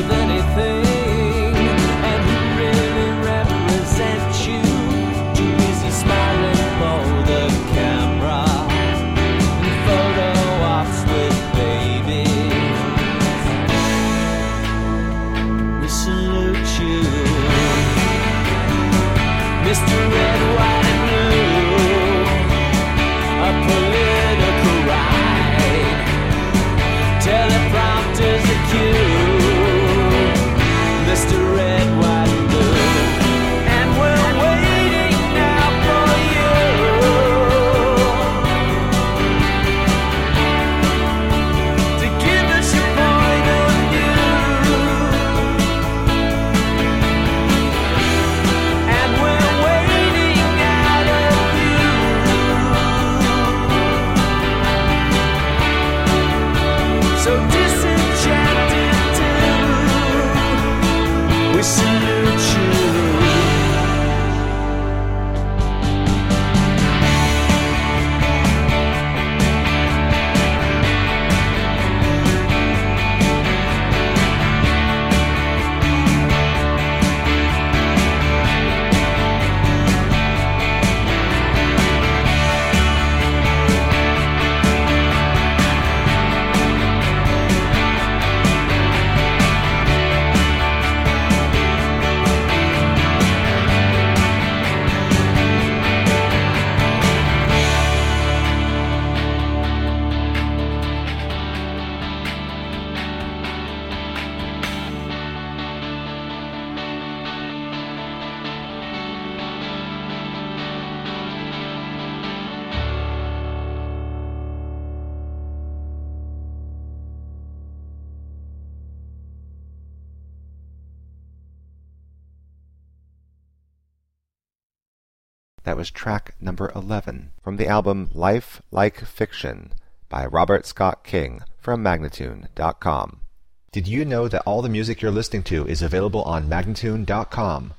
of anything. And who really represents you? Too busy smiling for the camera and photo ops with babies. We salute you, Mr. Red, White, and Blue, a political ride, teleprompters a cue, Mr. Red, White, and Blue, and we're waiting now for you to give us your point of view, and we're waiting out of you. So disenchanted too, we salute you. That was track number 11 from the album Life Like Fiction by Robert Scott King from Magnatune.com. Did you know that all the music you're listening to is available on Magnatune.com?